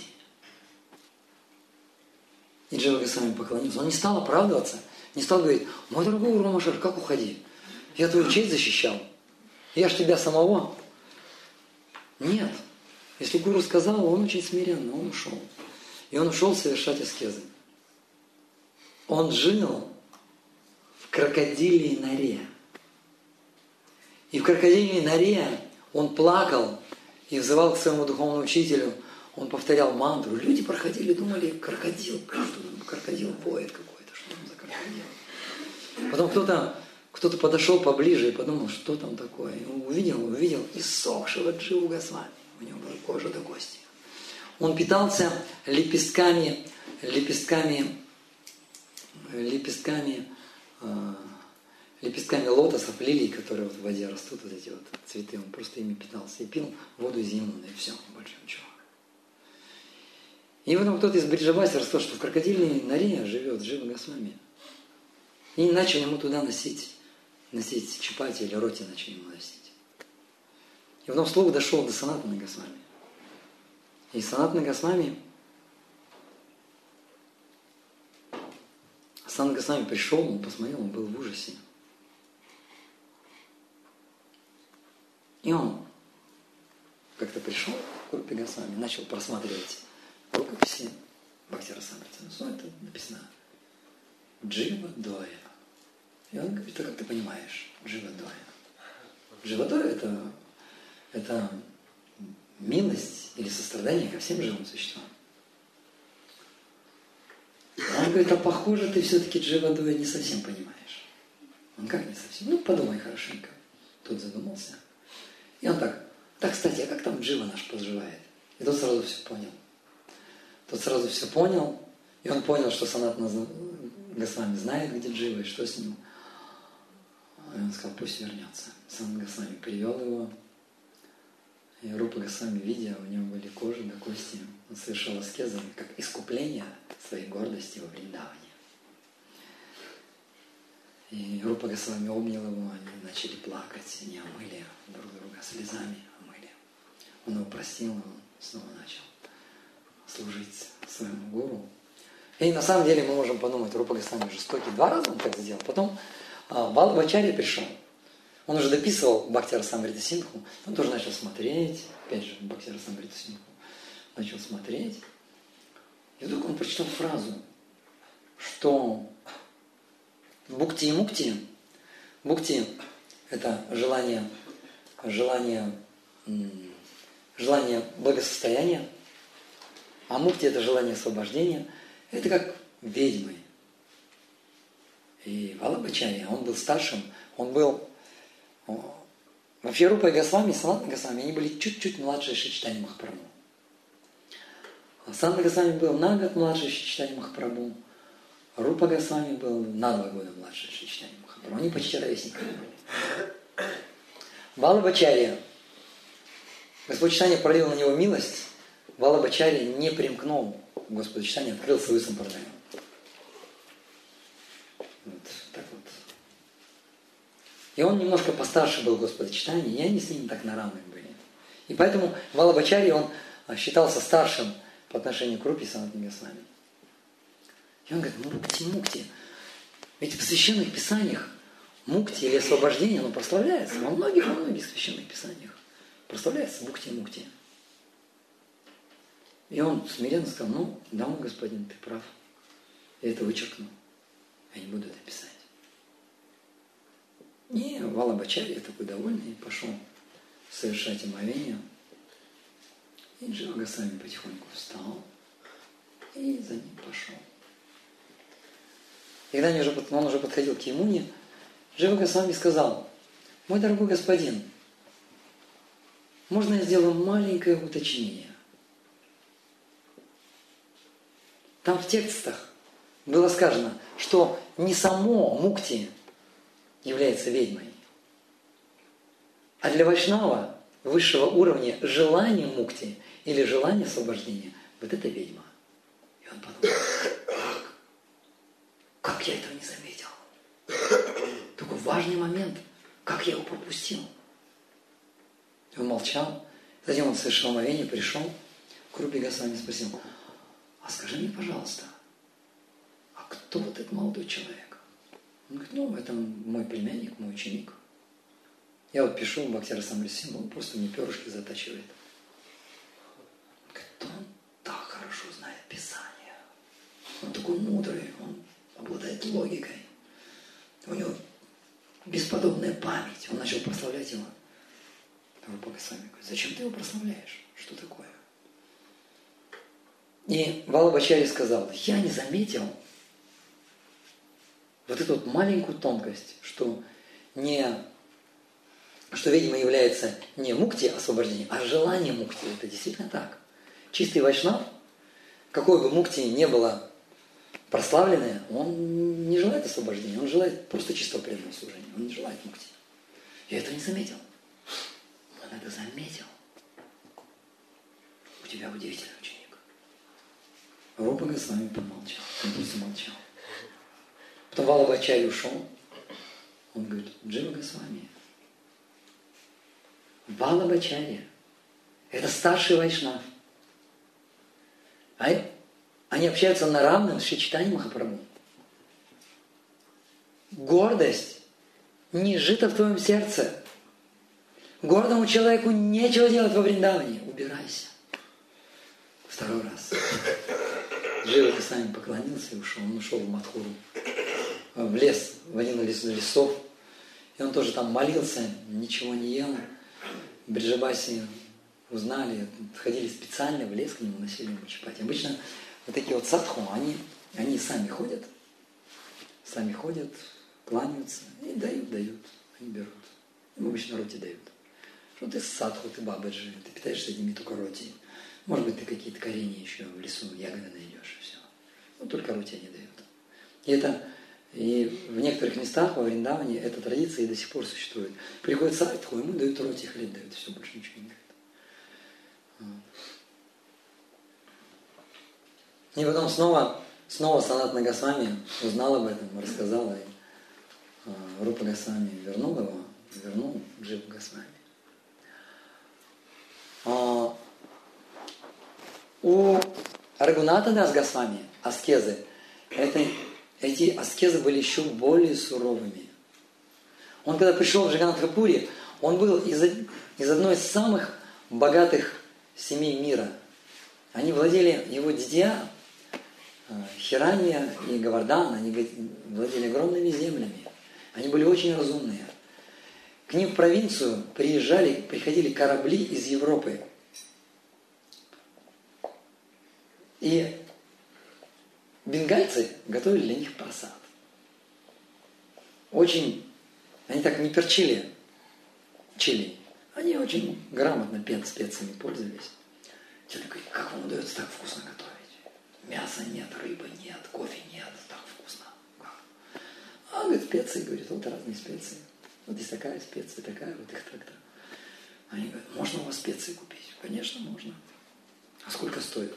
И Джива Госвами поклонился. Он не стал оправдываться, не стал говорить, мой дорогой Гуру Махарадж, как уходи? Я твою честь защищал. Я ж тебя самого. Нет. Если Гуру сказал, он очень смиренно, он ушел. И он ушел совершать аскезы. Он жил в крокодилей норе. И в крокодилей норе он плакал и взывал к своему духовному учителю. Он повторял мантру. Люди проходили, думали, крокодил, крокодил воет какой-то, что там за крокодил. Потом кто-то подошел поближе и подумал, что там такое. И увидел иссохшего Дживу Госвами. У него была кожа до кости. Он питался лепестками лотосов, лилий, которые вот в воде растут, вот эти вот цветы. Он просто ими питался и пил воду из Ямуны, и все, больше ничего. И потом кто-то из Бриджаваси рассказал, что в крокодильной норе живет Джива Госвами. И начали ему туда носить чапати или роти начали ему носить. И потом слух дошел до Санатана Госвами. И Санатана Госвами пришел, он посмотрел, он был в ужасе. И он как-то пришел к Рупе Госвами, начал просматривать рукописи Бхактира Самрита. Ну, это написано Джива Доя. И он говорит, а как ты понимаешь Джива Доя? Джива Доя это милость или сострадание ко всем живым существам. Он говорит, а похоже, ты все-таки Джива Доя не совсем понимаешь. Он как не совсем? Ну, подумай хорошенько. Тот задумался. И он так, кстати, а как там Джива наш поживает? И тот сразу все понял. И он понял, что Санатана Госвами знает, где Джива и что с ним. И он сказал, пусть вернется. Санатана Госвами привел его. И Рупа Госвами, видя, у него были кожа до кости, он совершал аскезы как искупление своей гордости во Вриндаване. И Рупа Госвами обнял его, они начали плакать, они омыли друг друга слезами, омыли. Он его простил, он снова начал служить своему гуру. И на самом деле мы можем подумать, Рупа Госвами жестокий. 2 раза он так сделал. Потом Валабхачарья пришел. Он уже дописывал Бхакти Расамрита Синдху. Он тоже начал смотреть. Опять же, Бхакти Расамрита Синдху. Начал смотреть. И вдруг он прочитал фразу, что Бхукти и Мукти. Бхукти – это желание благосостояния. А Мукти – это желание освобождения. Это как ведьмы. И Валабхачарья, он был старшим, он был... Вообще Рупа Госвами и Санатана Госвами, они были чуть-чуть младше Шри Чайтанья Махапрабху. Санатана Госвами был на год младше Шри Чайтанья Махапрабху. Рупа Госвами был на 2 года младше Шри Чайтанья Махапрабху. Они почти ровесниками были. Валабхачарья. Господь Чайтанья пролил на него милость. Валабхачарья не примкнул к Господу Чайтанья, открыл свою сампрадаю. Вот так вот. И он немножко постарше был Господа Чайтаньи, и они с ним так на равных были. И поэтому Валабхачарья, он считался старшим по отношению к Рупе и Санатане Госвами. И он говорит, Мукти. Ведь в священных писаниях Мукти или освобождение, оно прославляется. Во многих священных писаниях прославляется Мукти. И он смиренно сказал, да, мой господин, ты прав. Я это вычеркну. Я не буду это писать. И Валабхачарья такой довольный пошел совершать омовение. И Джива Госвами потихоньку встал и за ним пошел. И когда он уже подходил к Ямуне, Джива Госвами сказал, мой дорогой господин, можно я сделаю маленькое уточнение? Там в текстах было сказано, что не само Мукти является ведьмой, а для вайшнава высшего уровня желание Мукти или желание освобождения, вот это ведьма. И он подумал, как я этого не заметил? Такой важный момент, как я его пропустил? И он молчал, затем он совершил омовение, пришел к Рупе Госвами и спросил, а скажи мне, пожалуйста, а кто вот этот молодой человек? Он говорит, это мой племянник, мой ученик. Я вот пишу в Бхакти Расамрита Синдху, он просто мне перышки затачивает. Он говорит, он так хорошо знает Писание. Он такой мудрый, он обладает логикой. У него бесподобная память. Он начал прославлять его. Рупа Госвами говорит, зачем ты его прославляешь? Что такое? И Валабхачарья сказал, я не заметил вот эту вот маленькую тонкость, что ведьма является не мукти освобождение, а желание мукти. Это действительно так. Чистый вайшнав, какой бы мукти ни было прославленное, он не желает освобождения, он желает просто чистого преданного служения. Он не желает мукти. Я этого не заметил. Он это заметил. У тебя удивительный ученик. Рупа Госвами помолчал. Он просто молчал. Потом Валабхачарья ушел. Он говорит, Джива Госвами. Валабхачарья. Это старший вайшнав. Они общаются на равных с Шри Чайтаньей Махапрабху. Гордость не жита в твоем сердце. Гордому человеку нечего делать во Вриндаване. Убирайся. Второй раз. Джива Госвами поклонился и ушел. Он ушел в Мадхуру. В лес, в один из лесов. И он тоже там молился, ничего не ел. Бриджабаси узнали, ходили специально в лес к нему, носили ему чапати. Обычно вот такие вот садху, они сами ходят, кланяются и дают, они берут. Им обычно роти дают. Что ты садху, ты бабаджи, ты питаешься одними только роти. Может быть, ты какие-то коренья еще в лесу, ягоды найдешь, и все. Но только роти они дают. И в некоторых местах во Вриндаване эта традиция и до сих пор существует. Приходит садху, ему дают роти, хлеб дают, все, больше ничего не дают. И потом снова Санатана Госвами узнал об этом, рассказал, и Рупа Госвами вернул Дживу Госвами. У Рагунатха Дас Госвами аскезы, эти аскезы были еще более суровыми. Он когда пришел в Джаганнатха-пури, он был из одной из самых богатых семей мира. Они владели, его дядя Хиранья и Гавардан, они владели огромными землями. Они были очень разумные. К ним в провинцию приходили корабли из Европы. И бенгальцы готовили для них прасад. Они так не перчили чили. Они очень грамотно специями пользовались. Те говорят, как вам удается так вкусно готовить? Мяса нет, рыбы нет, кофе нет, так вкусно. А говорит, специи, говорит, вот разные специи. Вот здесь такая специя, такая, вот их так-то. Они говорят, можно у вас специи купить? Конечно, можно. А сколько стоит?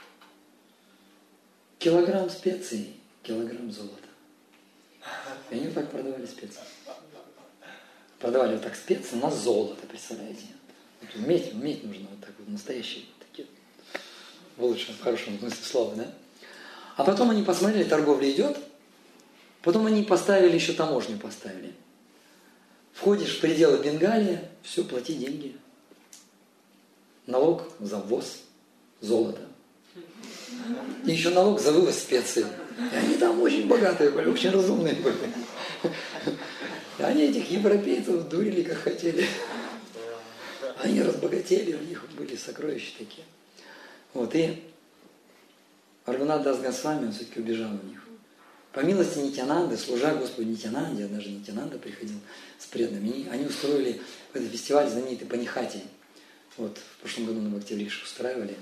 Килограмм специй, килограмм золота. И они вот так продавали специи. Продавали вот так специи на золото, представляете? Вот уметь нужно вот так вот, настоящие такие. В лучшем, в хорошем смысле слова, да? А потом они посмотрели, торговля идет, потом они еще таможню поставили. Входишь в пределы Бенгалии, все, плати деньги. Налог за ввоз золота. И еще налог за вывоз специй. И они там очень богатые были, очень разумные были. И они этих европейцев дурили, как хотели. Они разбогатели, у них были сокровища такие. Вот, и Рагунат Дас Госвами, он все-таки убежал у них. По милости Нитьянанды, служа Господу Нитьянанде, даже Нитьянанда приходил с преданными, они устроили этот фестиваль знаменитый Панихати. Вот, в прошлом году на Бхактиврикше устраивали.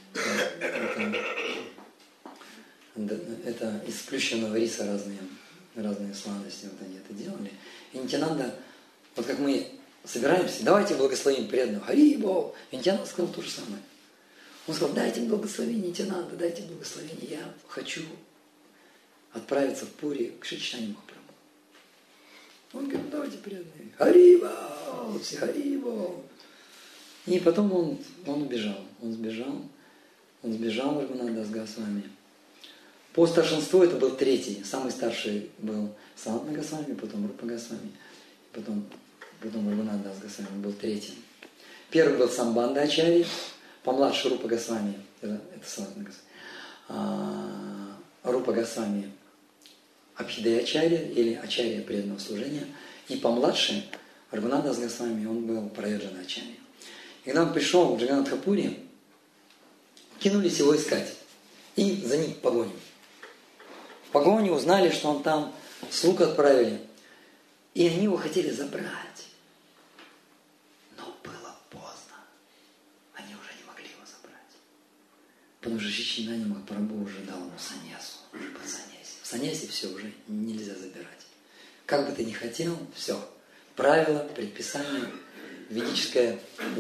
Это из сплющенного риса разные сладости, вот они это делали. И Нитьянанда, вот как мы собираемся, давайте благословим преданного Харибо. И Нитьянанда сказал то же самое. Он сказал, дайте благословение Нитьянанда, дайте благословение, я хочу отправиться в Пури к Шри Чайтанья Махапрабху. Он говорит, давайте преданные. Харибо, все Харибо. И потом он убежал. Он сбежал Рагунат Дас Госвами. По старшинству это был третий. Самый старший был Санатана Госвами, потом Рупа Госвами, потом Рагунат Дас Госвами был третьим. Первый был Самбанда Ачарья, помладше Рупа Госвами, это Санатана Госвами. Рупа Госвами Абхидая Ачарья или Ачарья преданного служения. И помладше Рагунат Дас Госвами, он был Праёджана Ачарья. И когда он пришел в Джаганнатха-пури, кинулись его искать. И за ним в погоню. В погоню узнали, что он там, слуг отправили. И они его хотели забрать. Но было поздно. Они уже не могли его забрать. Потому что Шри Чайтанья Махапрабху уже дал ему саньясу. Уже под саньяси. В саньясе все уже нельзя забирать. Как бы ты ни хотел, все. Правила, предписания, ведическая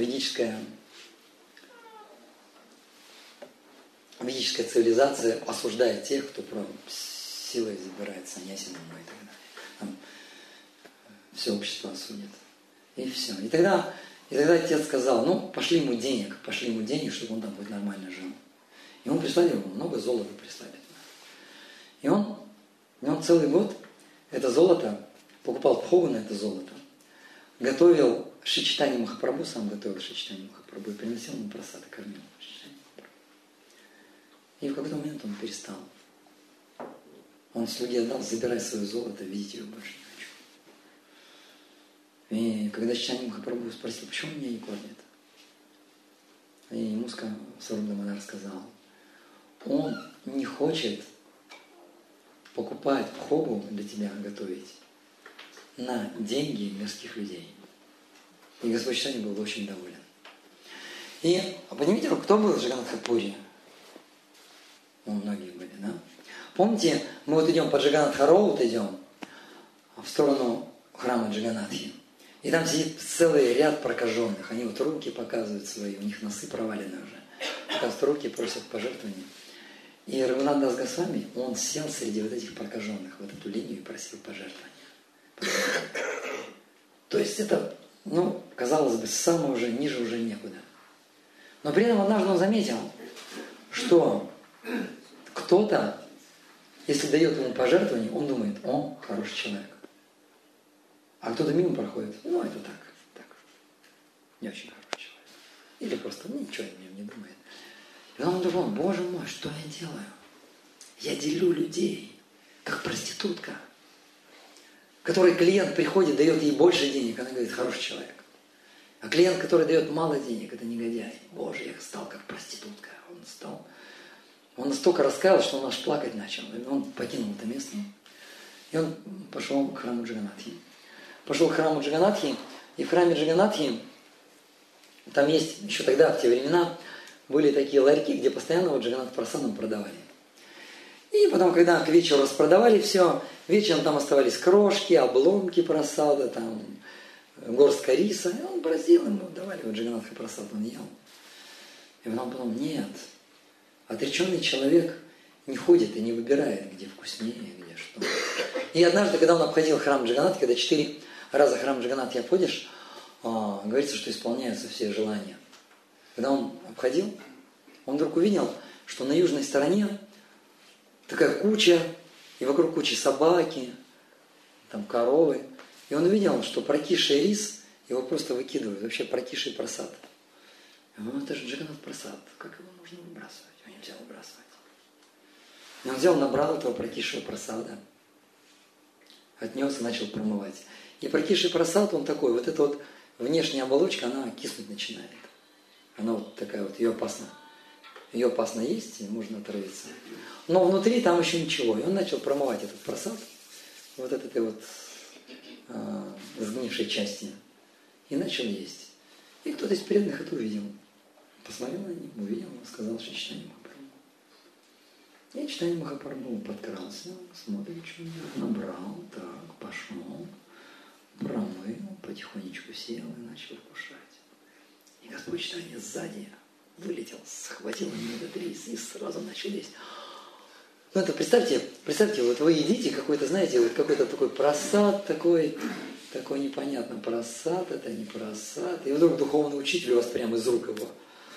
цивилизация осуждает тех, кто силой забирает саньяси и так далее. Там все общество осудит. И все. И тогда отец сказал, пошли ему денег, чтобы он там хоть нормально жил. И ему прислали, много золота прислали. И он целый год это золото покупал пхогу на это золото. готовил Шри Чайтанья Махапрабху, сам готовил Шри Чайтанья Махапрабху и приносил ему просад и кормил Шри Чайтанья Махапрабху. И в какой-то момент он перестал. Он слуге отдал: забирай свое золото, видеть его больше не хочу. И когда Шри Чайтанья Махапрабху спросил, почему меня не кормят, и ему Сварупа Дамодар сказал: он не хочет покупать пхогу для тебя, готовить на деньги мирских людей. И Господь Чайтанья был очень доволен. И понимаете, кто был в Джаганнатха-пури? Ну, многие были, да? Помните, мы вот идем по Джаганнатха-роуд, идем в сторону храма Джаганнатхи. И там сидит целый ряд прокаженных. Они вот руки показывают свои, у них носы провалены уже. Показывают руки, просят пожертвования. И Рагунат Дас Госвами, он сел среди вот этих прокаженных в эту линию и просил пожертвования. То есть это, казалось бы, самое уже ниже уже некуда. Но при этом однажды он заметил, что кто-то, если дает ему пожертвование, он думает: он хороший человек. А кто-то мимо проходит: это так, не очень хороший человек. Или просто ничего о нем не думает. И он думал: боже мой, что я делаю? Я делю людей, как проститутка, который клиент приходит, дает ей больше денег, она говорит: хороший человек. А клиент, который дает мало денег, это негодяй. Боже, я стал как проститутка. Он настолько раскаялся, что он аж плакать начал. И он покинул это место. И он пошел к храму Джаганнатхи. Пошел к храму Джаганнатхи. И в храме Джаганнатхи, там есть, еще тогда, в те времена, были такие ларьки, где постоянно вот Джаганнат-прасадам продавали. И потом, когда к вечеру распродавали все, вечером там оставались крошки, обломки прасада, там горстка риса. И он бродил, ему давали вот Джаганнатха-прасад, он ел. И потом подумал: нет, отреченный человек не ходит и не выбирает, где вкуснее, где что. И однажды, когда он обходил храм Джаганнатхи, когда 4 раза храм Джаганнатхи обходишь, говорится, что исполняются все желания. Когда он обходил, он вдруг увидел, что на южной стороне такая куча, и вокруг кучи собаки, там коровы. И он увидел, что прокисший рис его просто выкидывают, вообще прокисший прасад. Это же Джаганнат-прасад, как его можно выбрасывать? Его нельзя выбрасывать. И он взял, набрал этого прокисшего прасада, отнес и начал промывать. И прокисший прасад, он такой, вот эта вот внешняя оболочка, она киснуть начинает. Она вот такая вот, ее опасно есть, и можно отравиться. Но внутри там еще ничего. И он начал промывать этот прасад, вот этой вот сгнившей части, и начал есть. И кто-то из преданных это увидел. Посмотрел на них, увидел, сказал: что Чайтанья Махапрабху. И Чайтанья Махапрабху подкрался, смотрит, что набрал, так, пошел, промыл, потихонечку сел и начал кушать. И Господь Чайтанья сзади вылетел, схватил ему этот рис и сразу начал есть. Это представьте, вот вы едите какой-то, знаете, вот какой-то такой прасад, такой непонятно, прасад, это не прасад. И вдруг духовный учитель у вас прямо из рук его: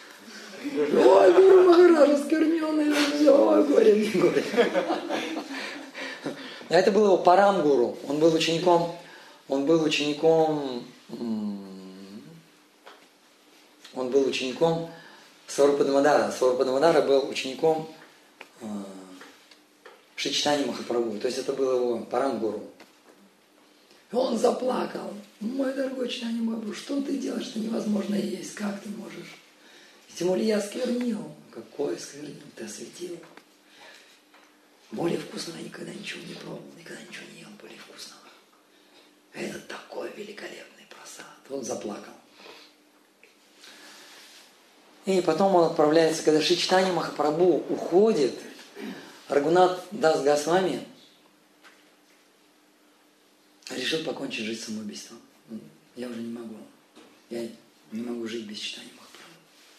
ой, Гуру Махарадж, оскверненный, ой, горе мне, горе. А это был его Парам-гуру. Он был учеником Сварупа Дамодара. Сварупа Дамодара был учеником Шри Чайтаньи Махапрабху. То есть это был его Парам-гуру. И он заплакал: мой дорогой Чайтанья Махапрабху, что ты делаешь? Это невозможно есть. Как ты можешь? И тем более я осквернил. Какой осквернил? Ты осветил. Более вкусного я никогда ничего не пробовал, никогда ничего не ел более вкусного. Это такой великолепный прасад. Он заплакал. И потом он отправляется, когда Шри Чайтанья Махапрабху уходит, Рагунат Дас Госвами решил покончить жизнь самоубийством. Я уже не могу. Я не могу жить без Чайтаньи Махапрабху.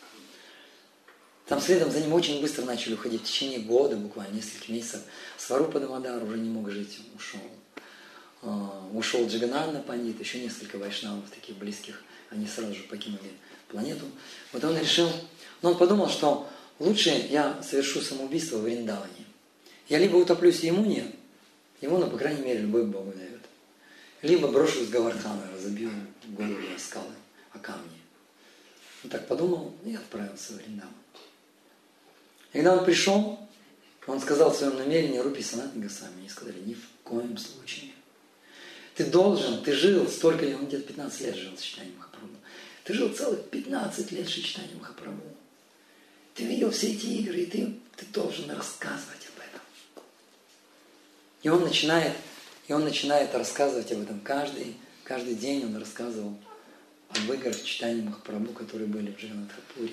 Там следом за ним очень быстро начали уходить. В течение года, буквально несколько месяцев, Сварупа Дамодар уже не мог жить, ушел. Ушел Джаганнатха Пандит, еще несколько вайшнавов таких близких, они сразу же покинули планету. Вот он решил, но он подумал, что лучше я совершу самоубийство в Вриндаване. Я либо утоплюсь в Ямуне, Ямуна, по крайней мере, любовь к Богу дает, либо брошусь в Говардхан, разобью горы не скалы, а камни. Он так подумал и отправился в Вриндаван. И когда он пришел, он сказал в своем намерении Рупи Санатани Госвами, они сказали, ни в коем случае. Ты должен, ты жил столько лет, он где-то 15 лет жил с Чайтаньей Махапрабху. Ты жил целых 15 лет с Чайтаньей Махапрабху. Ты видел все эти игры, и ты должен рассказывать об этом. И он начинает рассказывать об этом. Каждый день он рассказывал об играх Чайтаньи Махапрабху, которые были в Джаганнатхапуре.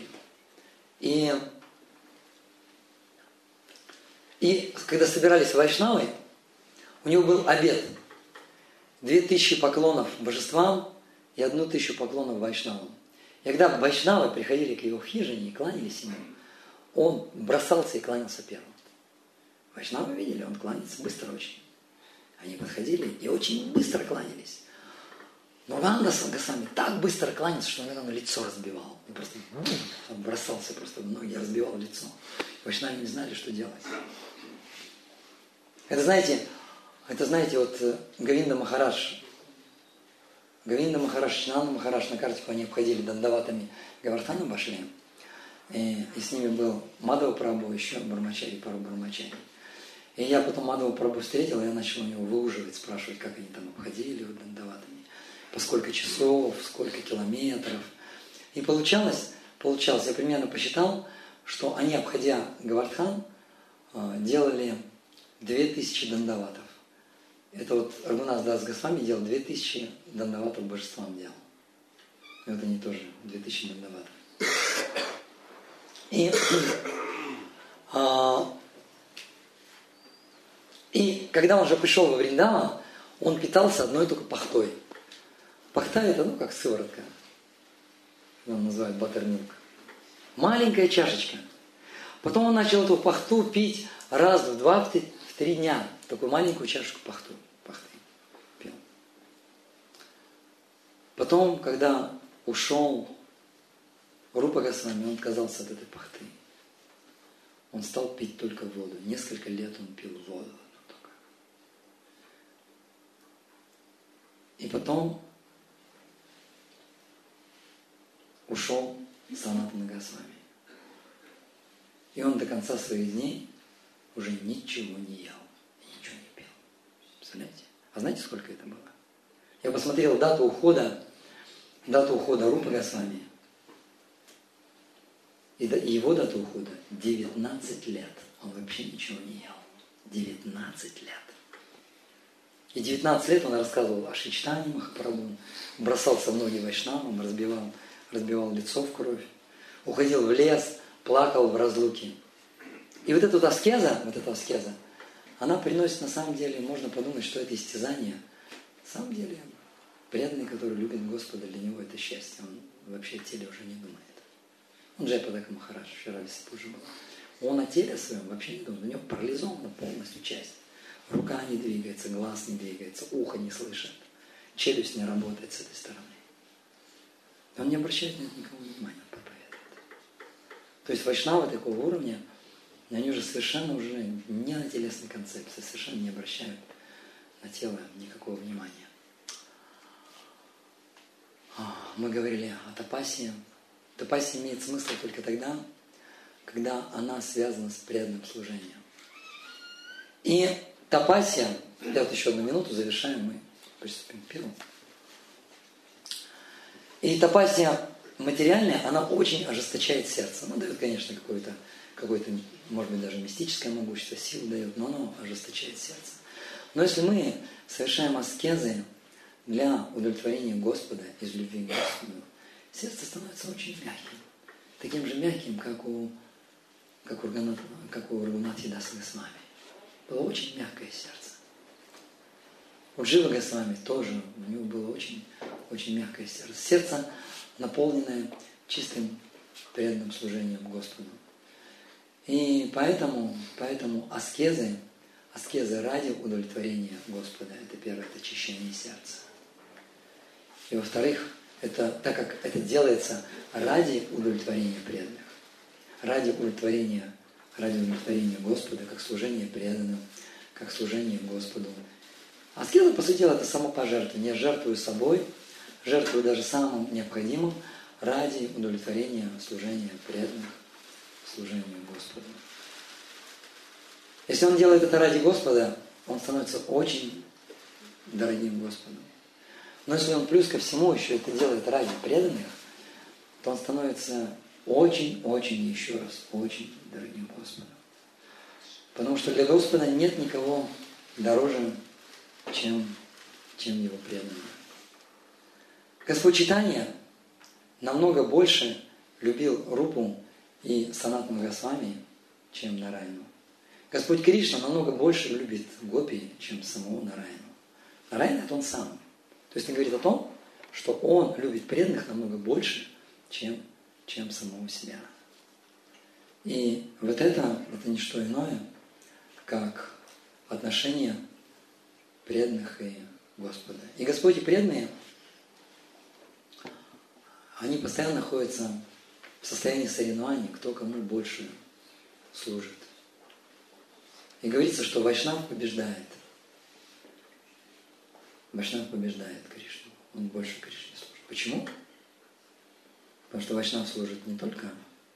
И когда собирались вайшнавы, у него был обет. 2000 поклонов божествам и 1000 поклонов вайшнавам. И когда вайшнавы приходили к его хижине и кланялись ему, он бросался и кланялся первым. Вайшнавы видели, он кланяется быстро очень. Они подходили и очень быстро кланялись. Но Ганадас Госвами так быстро кланялся, что он иногда лицо разбивал. Он просто бросался просто в ноги, разбивал лицо. Вайшнавы не знали, что делать. Это знаете, вот Говинда Махарадж, Чинанда Махарадж на картику они обходили дандаватами Гавардхану пошли. И с ними был Мадхава Прабху, еще Брахмачари, пару Брахмачари. И я потом Мадхава Прабху встретил, и я начал у него выуживать, спрашивать, как они там обходили вот дандаватами, по сколько часов, сколько километров. И получалось, я примерно посчитал, что они, обходя Гавардхан, делали 2000 дандаватов. Это вот Рагунас Дас Госвами делал 2000 дандаватов божествам делал. И вот они тоже 2000 дандаватов. И когда он уже пришел во Вриндаван, он питался одной только пахтой. Пахта это, как сыворотка. Его называют баттермилк. Маленькая чашечка. Потом он начал эту пахту пить раз в 2-3 дня. Такую маленькую чашечку пахты пил. Потом, когда ушел Рупа Госвами, он отказался от этой пахты. Он стал пить только воду. Несколько лет он пил воду только. И потом ушел Санатана Госвами. И он до конца своих дней уже ничего не ел и ничего не пил. Представляете? А знаете, сколько это было? Я посмотрел дату ухода Рупы Госвами. И его дата ухода 19 лет. Он вообще ничего не ел. 19 лет. И 19 лет он рассказывал о Шри Чайтанье Махапрабху, бросался в ноги вайшнавам, разбивал лицо в кровь, уходил в лес, плакал в разлуке. И вот эта аскеза, она приносит на самом деле, можно подумать, что это истязание. На самом деле, преданный, который любит Господа, для него это счастье. Он вообще о теле уже не думает. Он Джайпадака Махарадж, вчера в Висипуже был. Он о теле своем вообще не думает. У него парализована полностью часть. Рука не двигается, глаз не двигается, ухо не слышит, челюсть не работает с этой стороны. Он не обращает на это никакого внимания, он проповедует. То есть вайшнавы такого уровня, они уже совершенно уже не на телесной концепции, совершенно не обращают на тело никакого внимания. Мы говорили о тапасе. Тапасия имеет смысл только тогда, когда она связана с преданным служением. И тапасия, вот еще одну минуту, завершаем, мы приступим к первому. И тапасия материальная, она очень ожесточает сердце. Она дает, конечно, какое-то, может быть, даже мистическое могущество, силу дает, но оно ожесточает сердце. Но если мы совершаем аскезы для удовлетворения Господа, из любви к Господу, сердце становится очень мягким. Таким же мягким, как у Рагунати Даса Госвами. Было очень мягкое сердце. У Джива Госвами тоже, у него было очень, очень мягкое сердце. Сердце, наполненное чистым преданным служением Господу. И поэтому аскезы ради удовлетворения Господа, это первое, это очищение сердца. И во-вторых, это, так как это делается ради удовлетворения преданных, ради удовлетворения Господа, как служение преданным, как служение Господу. Аскеза, по сути дела, это самопожертвование. Я жертвую собой жертвует даже самым необходимым ради удовлетворения служения преданных, служению Господу. Если он делает это ради Господа, он становится очень дорогим Господу. Но если он плюс ко всему еще это делает ради преданных, то он становится очень-очень, еще раз, очень дорогим Господом. Потому что для Господа нет никого дороже, чем его преданные. Господь Чайтанья намного больше любил Рупу и Санатану Госвами, чем Нараяну. Господь Кришна намного больше любит гопи, чем самого Нараяну. Нараяна – это он сам. То есть он говорит о том, что он любит преданных намного больше, чем самого себя. И вот это не что иное, как отношение преданных и Господа. И Господь и преданные, они постоянно находятся в состоянии соревнований, кто кому больше служит. И говорится, что Вайшнав побеждает. Вайшнав побеждает Кришну. Он больше Кришне служит. Почему? Потому что Вайшнав служит не только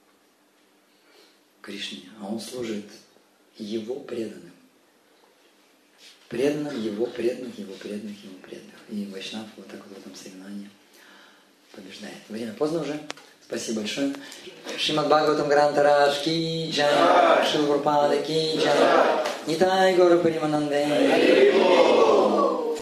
Кришне, а он служит его преданным. Преданным его преданных, его преданных, его преданных. И Вайшнав вот так вот в этом соревновании побеждает. Время поздно уже. Спасибо большое. Шримад Бхагаватам Грантарадж ки джай, Шрила Прабхупада ки джай, Нитай Гора Паримананде.